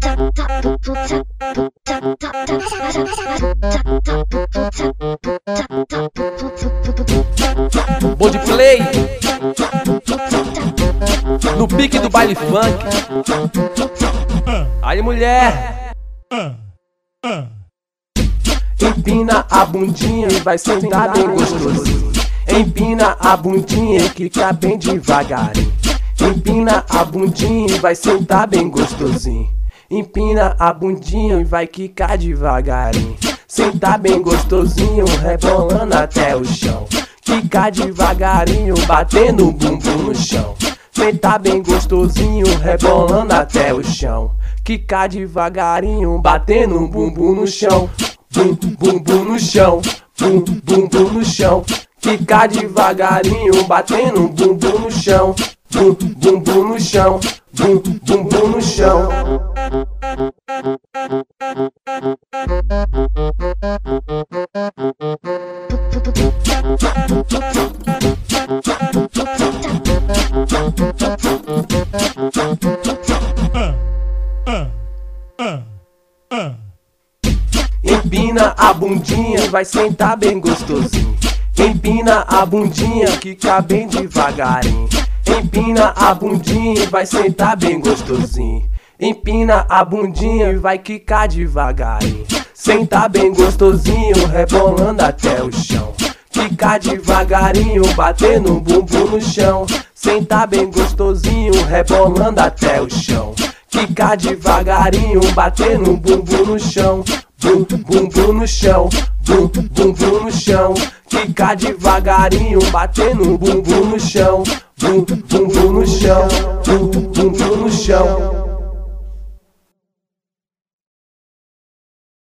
Bom de play no pique do baile funk. Aí, mulher, empina a bundinha e vai sentar bem gostosinho. Empina a bundinha e quica bem devagarinho. Empina a bundinha e vai sentar bem gostosinho. Empina a bundinha e vai quicar devagarinho. Sentar bem gostosinho, rebolando até o chão. Quicar devagarinho, batendo o bumbum no chão. Sentar bem gostosinho, rebolando até o chão. Quicar devagarinho, batendo o bumbum no chão. Bum, bumbum no chão, bum, bumbum no chão. Quicar devagarinho, batendo o bumbum no chão. Bum, bumbum no chão, bum, bumbum no chão. Empina a bundinha, vai sentar bem gostosinho. Empina a bundinha, quica bem devagarinho. Empina a bundinha e vai sentar bem gostosinho. Empina a bundinha e vai quicar devagarinho. Sentar bem gostosinho, rebolando até o chão. Quicar devagarinho, batendo o bumbum no chão. Sentar bem gostosinho, rebolando até o chão. Quicar devagarinho, batendo o bumbum no chão. Bum, bumbum no chão, bum, bumbum no chão. Quicar devagarinho, batendo o bumbum no chão. Bum, bumbum no chão, bum, bumbum no chão.